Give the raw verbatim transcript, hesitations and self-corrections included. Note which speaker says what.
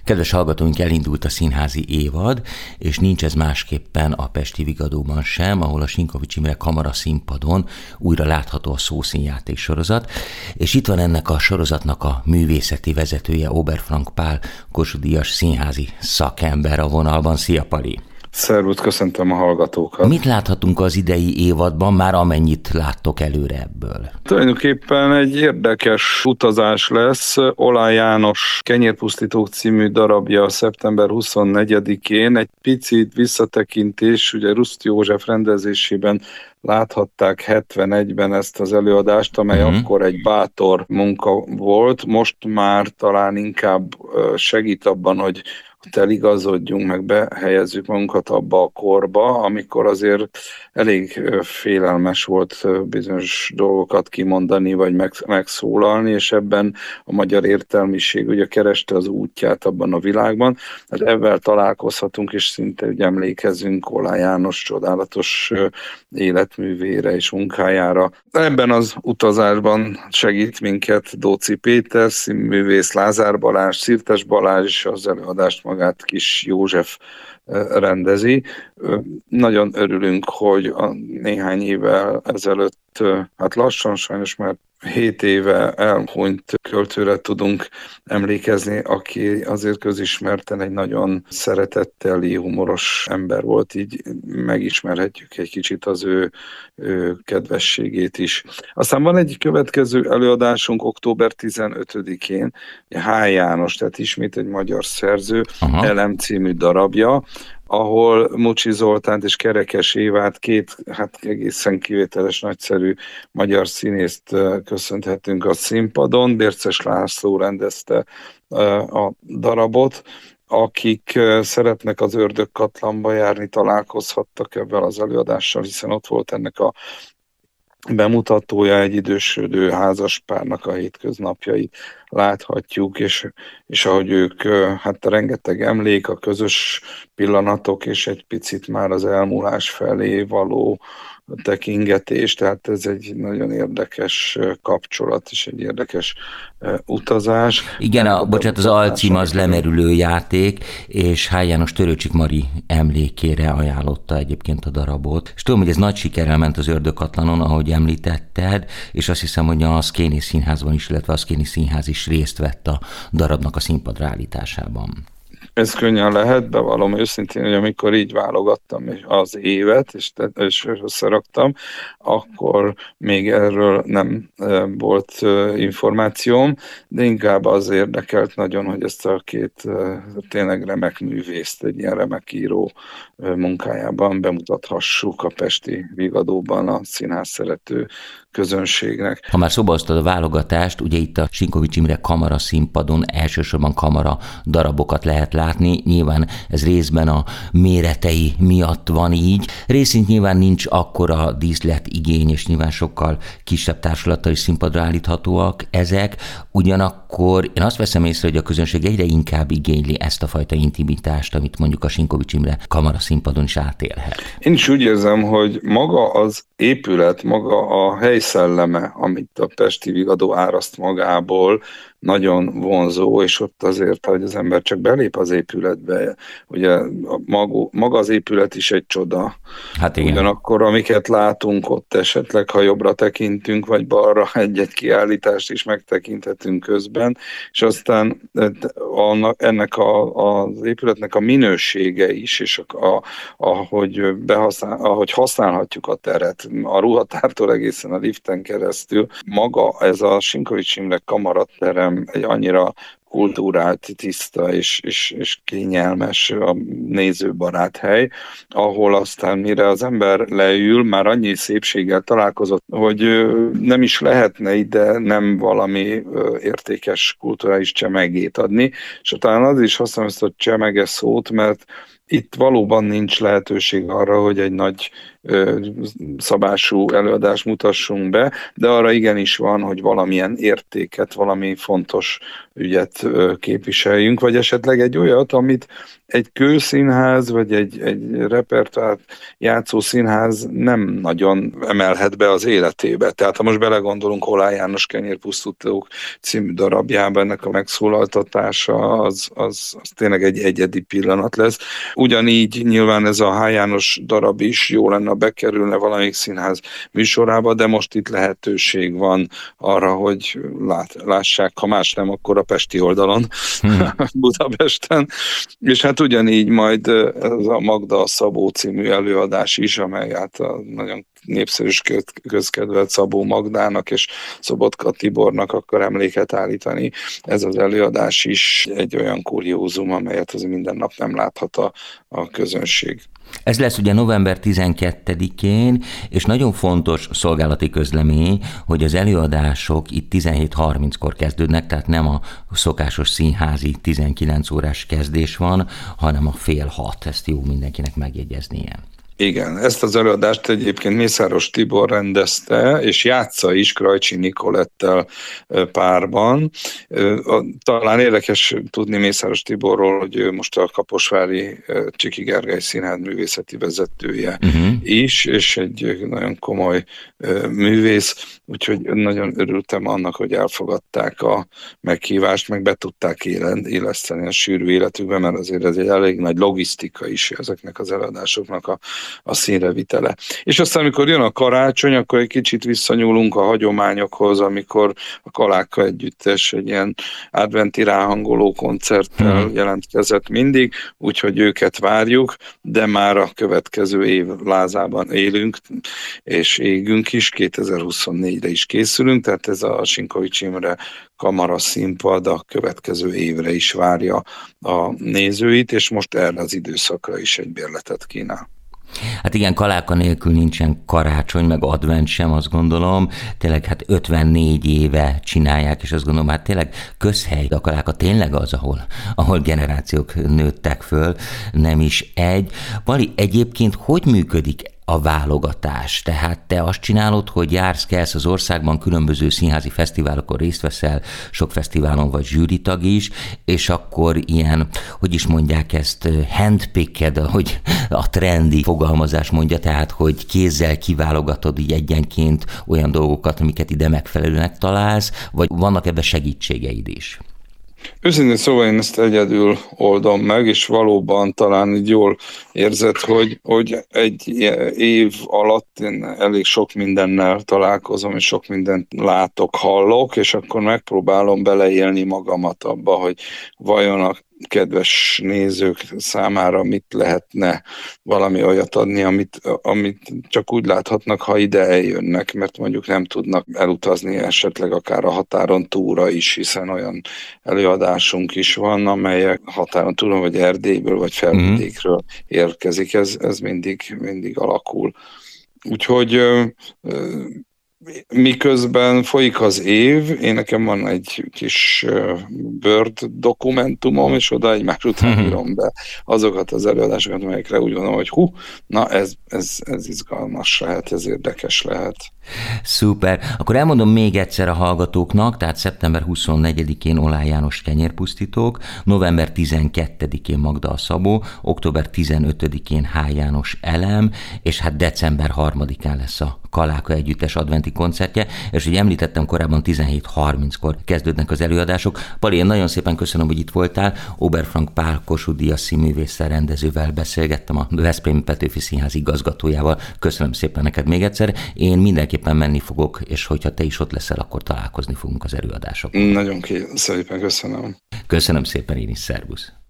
Speaker 1: Kedves hallgatóink, elindult a színházi évad, és nincs ez másképpen a Pesti Vigadóban sem, ahol a Sinkovics Imre Kamara színpadon újra látható a szószínjáték sorozat, és itt van ennek a sorozatnak a művészeti vezetője, Oberfrank Pál, Kossuth-díjas színházi szakember a vonalban. Szia, Pali!
Speaker 2: Szervusz, köszöntöm a hallgatókat!
Speaker 1: Mit láthatunk az idei évadban, már amennyit láttok előre ebből?
Speaker 2: Tulajdonképpen egy érdekes utazás lesz. Olaj János Kenyérpusztítók című darabja szeptember huszonnegyedikén. Egy picit visszatekintés, ugye Ruszt József rendezésében láthatták hetvenegyben ezt az előadást, amely uh-huh. akkor egy bátor munka volt. Most már talán inkább segít abban, hogy eligazodjunk, meg behelyezzük magunkat abba a korba, amikor azért elég félelmes volt bizonyos dolgokat kimondani, vagy megszólalni, és ebben a magyar értelmiség ugye kereste az útját abban a világban. Hát ebben találkozhatunk, és szinte ugye emlékezünk Olaj János csodálatos életművére és munkájára. Ebben az utazásban segít minket Dóczy Péter, színművész, Lázár Balázs, Szirtes Balázs, és az előadást magát Kis József rendezi. Nagyon örülünk, hogy a néhány évvel ezelőtt, hát lassan sajnos már hét éve elhunyt költőre tudunk emlékezni, aki azért közismerten egy nagyon szeretetteli, humoros ember volt, így megismerhetjük egy kicsit az ő, ő kedvességét is. Aztán van egy következő előadásunk október tizenötödikén, H. János, tehát ismét egy magyar szerző, Aha. Elem című darabja, ahol Mucsi Zoltánt és Kerekes Évát, két hát egészen kivételes, nagyszerű magyar színészt köszönhetünk a színpadon. Bérces László rendezte a darabot, akik szeretnek az Ördögkatlanba járni, találkozhattak ebben az előadással, hiszen ott volt ennek a bemutatója, egy idősödő házaspárnak a hétköznapjai láthatjuk, és, és ahogy ők, hát rengeteg emlék, a közös pillanatok, és egy picit már az elmúlás felé való tekingetés, tehát ez egy nagyon érdekes kapcsolat, és egy érdekes utazás.
Speaker 1: Igen, a, bocsánat, az alcím az Lemerülő játék, és H. János Törőcsik Mari emlékére ajánlotta egyébként a darabot. És tudom, hogy ez nagy sikerrel ment az Ördögkatlanon, ahogy említetted, és azt hiszem, hogy a Szkéni Színházban is, illetve a Szkéni Színház is részt vett a darabnak a színpadra állításában.
Speaker 2: Ez könnyen lehet, bevallom őszintén, hogy amikor így válogattam az évet, és, és összeraktam, akkor még erről nem volt információm, de inkább az érdekelt nagyon, hogy ezt a két tényleg remek művészt egy ilyen remek író munkájában bemutathassuk a Pesti Vigadóban a színház szerető közönségnek.
Speaker 1: Ha már szóba hoztad a válogatást, ugye itt a Sinkovics Imre Kamara színpadon elsősorban kamara darabokat lehet látni, nyilván ez részben a méretei miatt van így, részint nyilván nincs akkora díszletigény, és nyilván sokkal kisebb társulattal is színpadra állíthatóak ezek, ugyanakkor én azt veszem észre, hogy a közönség egyre inkább igényli ezt a fajta intimitást, amit mondjuk a Sinkovics Imre Kamara színpadon is átélhet.
Speaker 2: Én is úgy érzem, hogy maga az épület, maga a helyszelleme, amit a Pesti Vigadó áraszt magából, nagyon vonzó, és ott azért, hogy az ember csak belép az épületbe, ugye maga, maga az épület is egy csoda.
Speaker 1: Hát igen.
Speaker 2: Ugyanakkor, amiket látunk ott esetleg, ha jobbra tekintünk, vagy balra egy-egy kiállítást is megtekinthetünk közben, és aztán ennek a, az épületnek a minősége is, és a, a, ahogy, behasznál, ahogy használhatjuk a teret, a ruhatártól egészen a liften keresztül, maga ez a Sinkovics Imre Kamaraterem egy annyira kultúrált, tiszta és, és, és kényelmes, a nézőbarát hely, ahol aztán mire az ember leül, már annyi szépséggel találkozott, hogy nem is lehetne ide nem valami értékes kulturális csemegét adni, és talán az is használom ezt a csemege szót, mert Itt valóban nincs lehetőség arra, hogy egy nagy ö, szabású előadást mutassunk be, de arra igenis van, hogy valamilyen értéket, valami fontos ügyet ö, képviseljünk, vagy esetleg egy olyat, amit egy kőszínház, vagy egy, egy repertoár játszó színház nem nagyon emelhet be az életébe. Tehát ha most belegondolunk Holály János Kenyérpusztítók című darabjába, ennek a megszólaltatása, az, az, az tényleg egy egyedi pillanat lesz. Ugyanígy nyilván ez a H. János darab is jó lenne, bekerülne valamelyik színház műsorába, de most itt lehetőség van arra, hogy lát, lássák, ha más nem, akkor a pesti oldalon, hmm. Budapesten. És hát ugyanígy majd ez a Magda Szabó című előadás is, amely hát a nagyon népszerű közkedvelt Szabó Magdának és Szobotka Tibornak akar emléket állítani. Ez az előadás is egy olyan kuriózum, amelyet az minden nap nem láthat a, a közönség.
Speaker 1: Ez lesz ugye november tizenkettedikén, és nagyon fontos szolgálati közlemény, hogy az előadások itt tizenhét harminckor kezdődnek, tehát nem a szokásos színházi tizenkilenc órás kezdés van, hanem a fél hat. Ezt jó mindenkinek megjegyeznie.
Speaker 2: Igen, ezt az előadást egyébként Mészáros Tibor rendezte, és játsza is Krajcsi Nicolettel párban. Talán érdekes tudni Mészáros Tiborról, hogy ő most a Kaposvári Csiki Gergely Színház művészeti vezetője uh-huh. is, és egy nagyon komoly művész, úgyhogy nagyon örültem annak, hogy elfogadták a meghívást, meg be tudták éleszteni a sűrű életükbe, mert azért ez egy elég nagy logisztika is ezeknek az előadásoknak a a színrevitele. És aztán, amikor jön a karácsony, akkor egy kicsit visszanyúlunk a hagyományokhoz, amikor a Kaláka Együttes egy ilyen adventi ráhangoló koncerttel hmm. jelentkezett mindig, úgyhogy őket várjuk, de már a következő év lázában élünk, és égünk is, kétezer-huszonnégyre is készülünk, tehát ez a Sinkovics Imre Kamara Színpad a következő évre is várja a nézőit, és most erre az időszakra is egy bérletet kínál.
Speaker 1: Hát igen, Kaláka nélkül nincsen karácsony, meg advent sem, azt gondolom. Tényleg hát ötvennégy éve csinálják, és azt gondolom, hát tényleg közhely. A Kaláka tényleg az, ahol, ahol generációk nőttek föl, nem is egy. Pali, egyébként hogy működik a válogatás? Tehát te azt csinálod, hogy jársz, kelsz az országban, különböző színházi fesztiválokon részt veszel, sok fesztiválon vagy zsűritag is, és akkor ilyen, hogy is mondják ezt, handpicked, ahogy a trendi fogalmazás mondja, tehát, hogy kézzel kiválogatod így egyenként olyan dolgokat, amiket ide megfelelőnek találsz, vagy vannak ebben segítségeid is?
Speaker 2: Őszintén szóval én ezt egyedül oldom meg, és valóban talán így jól érzed, hogy, hogy egy év alatt én elég sok mindennel találkozom, és sok mindent látok, hallok, és akkor megpróbálom beleélni magamat abba, hogy vajon a kedves nézők számára mit lehetne valami olyat adni, amit, amit csak úgy láthatnak, ha ide eljönnek, mert mondjuk nem tudnak elutazni esetleg akár a határon túlra is, hiszen olyan előadásunk is van, amelyek határon túlon, vagy Erdélyből, vagy Felvidékről érkezik. Ez, ez mindig, mindig alakul. Úgyhogy miközben folyik az év, én nekem van egy kis Word dokumentumom, és oda egymás után írom be azokat az előadásokat, amelyekre úgy gondolom, hogy hú, na ez, ez, ez izgalmas lehet, ez érdekes lehet.
Speaker 1: Szuper. Akkor elmondom még egyszer a hallgatóknak, tehát szeptember huszonnegyedikén Holály János Kenyérpusztítók, november tizenkettedikén Magda Szabó, október tizenötödikén H. János Elem, és hát december harmadikán lesz a Kaláka Együttes adventi koncertje, és ugye említettem korábban tizenhét harminckor kezdődnek az előadások. Pali, én nagyon szépen köszönöm, hogy itt voltál. Oberfrank Pál Kossuth Díjas színművésszel, rendezővel beszélgettem, a Veszprémi Petőfi Színház igazgatójával. Köszönöm szépen neked még egyszer. Én mindenképpen menni fogok, és hogyha te is ott leszel, akkor találkozni fogunk az előadásokon.
Speaker 2: Nagyon szépen köszönöm.
Speaker 1: Köszönöm szépen én is, szervusz.